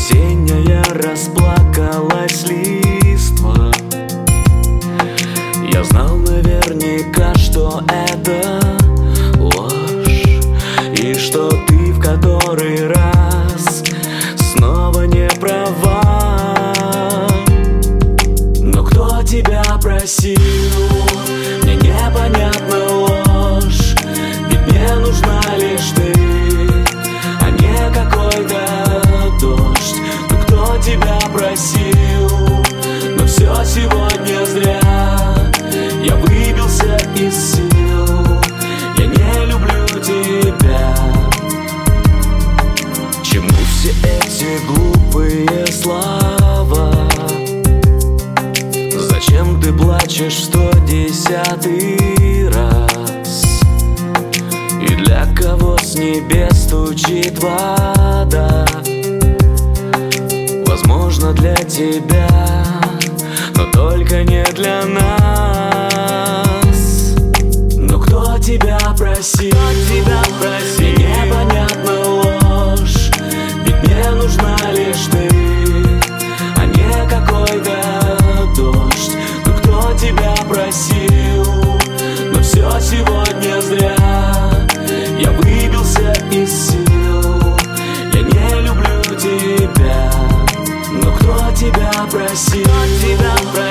Осенняя расплакалась листва. Я знал наверняка, что это ложь, и что ты в который раз снова не права. Но кто тебя просил? Мне непонятна ложь, ведь мне нужна лишь ты, а не какой-то дождь. Ну кто тебя просил? Но все сегодня зря. Я выбился из сил, я не люблю тебя. Чему все эти глупые слова? Зачем ты плачешь в 110-й раз? И для кого с небес стучит вода? Возможно, для тебя, но только не для нас. Но кто тебя просил? Мне непонятна ложь, ведь мне нужна лишь ты, а не какой-то дождь. Ну кто тебя просил? Но все сегодня зря. Я выбился из сил, я не люблю тебя. Но кто тебя просил?